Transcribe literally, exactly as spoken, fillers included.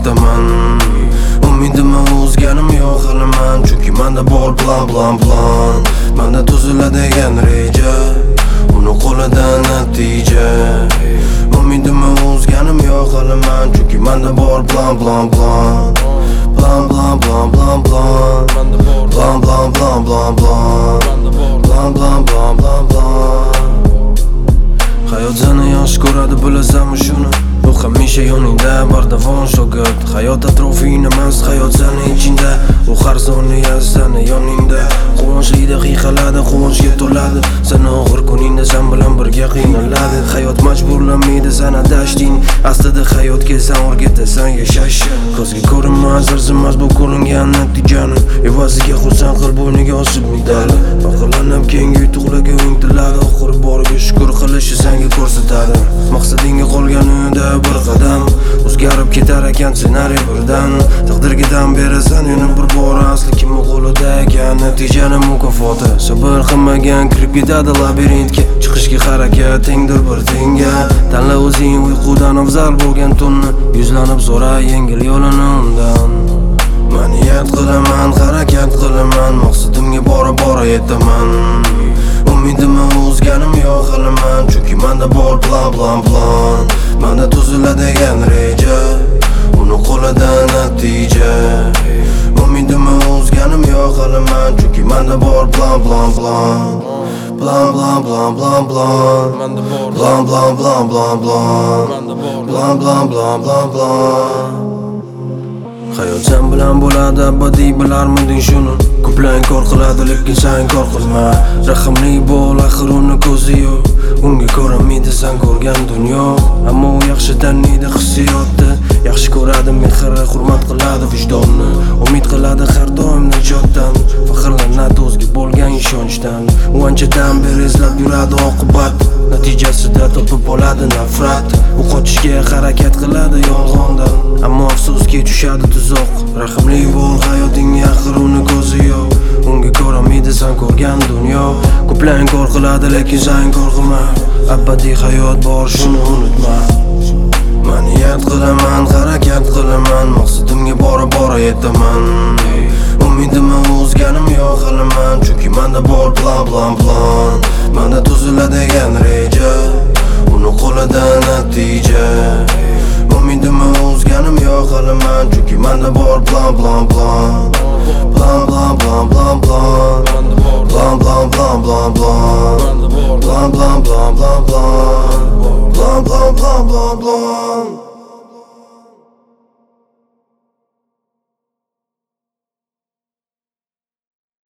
aytaman. Umidimni uzganim yo'q haliman, chunki menda bor plan plan plan. Menda tuziladigan reja, uni qo'lida natija. Umidimni uzganim yo'q haliman, chunki menda bor plan plan plan. Plan plan plan plan plan. Plan plan plan plan plan. Plan plan plan plan plan. Hayot seni yaxshi ko'radi, bilasanmi shuni? Bu hamisha yoningda bardavom shogird. Hayot atrofing emas, hayot seni ichingda. U har soniya seni yoningda. Quvonchli daqiqalarda quvonchga to'ladi. Seni og'ir kuningda sen bilan birga qiynaladi. Hayot majburlamaydi seni adashting. Aslida hayotga sen o'rgatasan yashashni. Ko'zga ko'rinmas arzimas bu ko'ringan natijani. Evaziga xursand qil, bo'yniga osib medali. Faxrlanib keyingi yutuqlarga intiladi. Oxiri boriga shukr qilishi senga ko'rsatadi. Maqsadingga qolganida bir qadam, o'zgarib ketar ekan ssenariy birdan. Taqdirga tan berasan yana bir bora, asli kim qo'lida ekan natijani mukofoti. Sabr qilmagan kirib ketadi labirintga. Chiqishga harakat tengdir bir tenga. Tanla o'zing uyqudan afzal bo'lgan tunni. Yuzlanib so'ra yengil yo'lini undan. Men niyat qilaman, harakat qilaman, maqsadimga bora bora yetaman. Umidimni uzganim yo'q haliman, chunki menda bor plan plan plan. Menda tuziladigan reja, uni qo'lida natija. Umidimni uzganim yo'q haliman, chunki menda bor plan plan plan. Plan plan plan plan plan. Plan plan plan plan plan. Plan plan plan plan plan. Hayot sen bilan bo'ladi, abadiy bilarmiding shuni? Ko'plar inkor qiladi, lekin sen inkor qilma. Rahimli bo'l, axir uni ko'zi yo'q. Unga ko'ramaydi sen ko'rgan dunyo. Ammo u yaxshi taniydi hissiyotni. Yaxshi ko'radi mehr, hurmat qiladi vijdonni. Umid qiladi har doim najotdan. Faxrlanadi o'ziga bo'lgan ishonchdan. U anchadan beri izlab yuradi oqibat. Natijasida topib oladi nafrat. U qochishga harakat qiladi yolg'ondan. Ammo afsuski tushadi tuzoq. Rahimli bo'l, hayotingga axir uni ko'zi yo'q. Unga ko'ramaydi sen ko'rgan dunyo. Ko'plar inkor qiladi, lekin sen inkor qilma. Abadiy hayot bor, shuni unutma. Men niyat qilaman, harakat qilaman, maqsadimga bora bora yetaman. Umidimni uzganim yo'q haliman, chunki menda bor plan plan plan. Menda tuziladigan reja, uni qo'lida natija. Umidimni uzganim yo'q haliman, chunki menda bor plan plan plan. Plan plan plan plan plan. Plan plan plan plan plan. Plan plan plan plan plan. Plan plan plan plan plan.